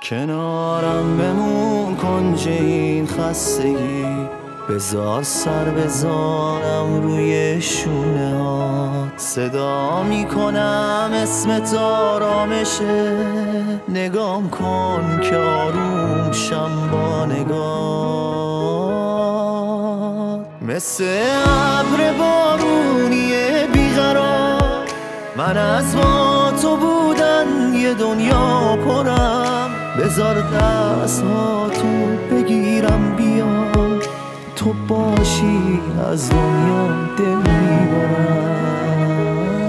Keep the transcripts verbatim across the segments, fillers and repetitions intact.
کنارم بمون کنج این خستگی، بذار سر بزانم روی شونه ها. صدا میکنم اسمت آرامشه، نگام کن که آروم شم با نگاه. مثل ابر بارونی بیقرار، من از با تو بودن یه دنیا پرم. بذار دست ها تو بگیرم بیا، تو باشی از دنیا دل میبرم.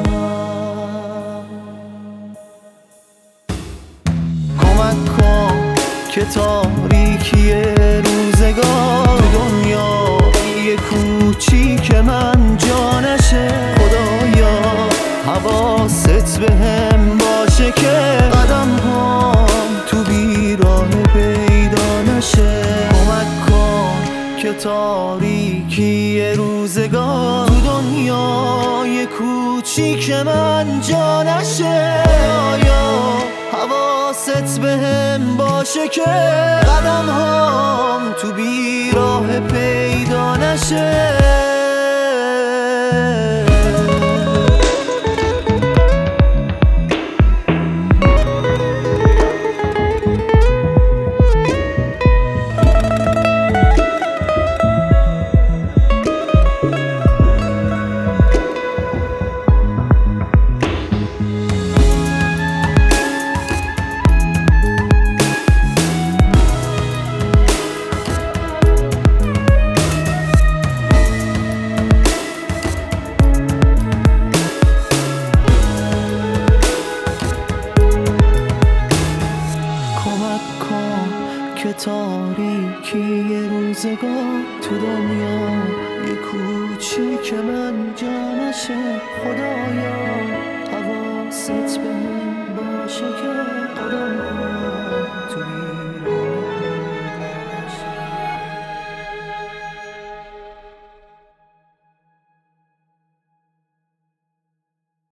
کمک کن که تاریکی روزگار دنیا یه کوچیک من جا نشه. خدایا حواست به هم باشه که قدم هام تو بیراه پیدا نشه. کمک کن که تاریکی روزگار تو دنیای کوچیک من جا نشه. یا حواست به هم باشه که قدم هام تو بیراه پیدا نشه. که تاریکی روزگار تو دنیا یه کوچیک من جا نشه. خدایا حواست به من باشه که قدم